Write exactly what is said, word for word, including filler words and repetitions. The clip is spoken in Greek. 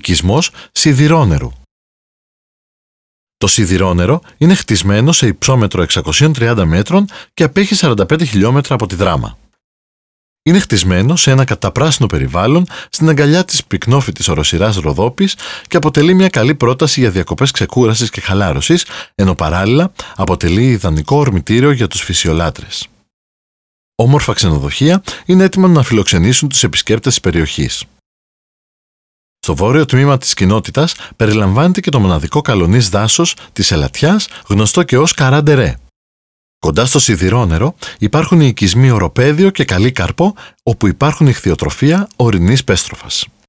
οικισμός σιδηρόνερου. Το σιδηρόνερο είναι χτισμένο σε υψόμετρο εξακοσίων τριάντα μέτρων και απέχει σαράντα πέντε χιλιόμετρα από τη Δράμα. Είναι χτισμένο σε ένα καταπράσινο περιβάλλον στην αγκαλιά της πυκνόφυτης οροσειράς Ροδόπης και αποτελεί μια καλή πρόταση για διακοπές ξεκούρασης και χαλάρωσης, ενώ παράλληλα αποτελεί ιδανικό ορμητήριο για τους φυσιολάτρες. Όμορφα ξενοδοχεία είναι έτοιμα να φιλοξενήσουν τους επισκέπτες της περιοχής. Στο βόρειο τμήμα της κοινότητας περιλαμβάνεται και το μοναδικό καλονής δάσος της Ελατιάς, γνωστό και ως Καράντερέ. Κοντά στο σιδηρόνερο υπάρχουν οι οικισμοί Οροπέδιο και Καλή Καρπό, όπου υπάρχουν ηχθειοτροφία ορεινής πέστροφας.